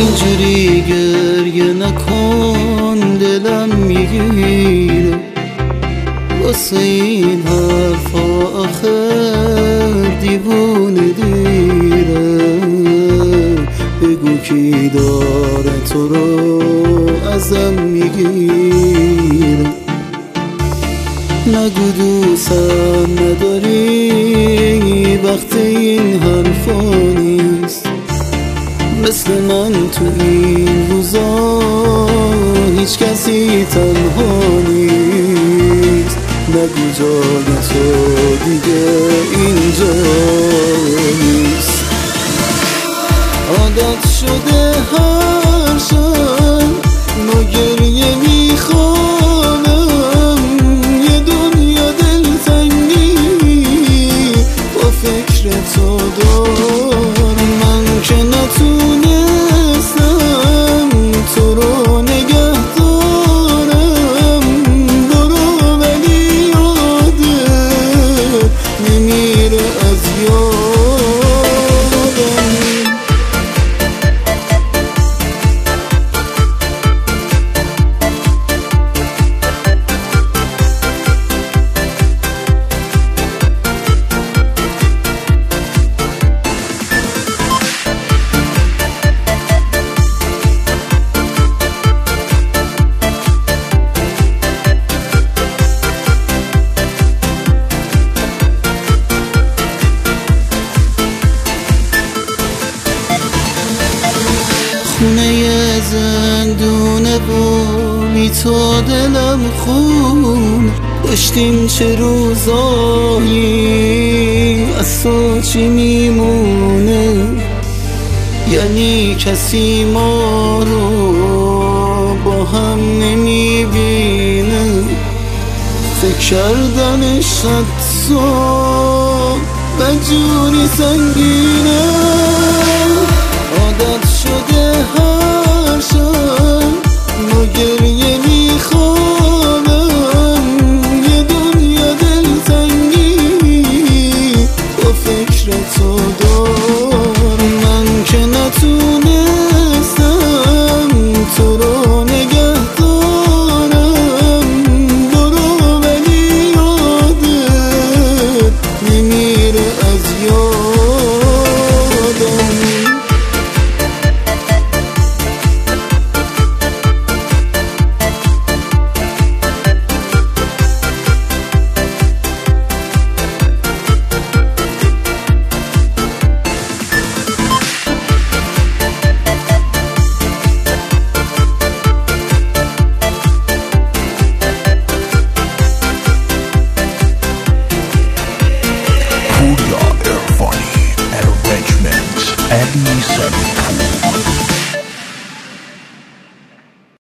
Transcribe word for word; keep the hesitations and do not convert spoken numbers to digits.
اینجوری گریه نکن دلم میگیره واسه این حرفا آخر دیوونه دیره. بگو کی داره تو رو ازم میگیره. نگو دوستم نداری وقت این حرفا نیست. مثل من تو این روزا هیچ کسی تنها نیست. نگو جای تو دیگه اینجا نیست. عادت شده هر شب ما گریه میخوانم. یه دنیا دلتنگی با فکر تو دارم. من که نتونستم تو رو نگه دارم. برو ولی یادت نمیره از یادم. خونه زندونه و بی تو دلم خون. داشتیم چه روزایی از تو چی میمونه. یعنی کسی ما رو با هم نمیبینه. فکر کردنش حتی بدجوری سنگینه. عادت شده هر شب ما گریه میخوانم. یه دنیا دلتنگی با فکر تو دارم. من که نتونستم تو رو نگه دارم. برو ولی یادت نمیره از یادم. Eddie Sunny.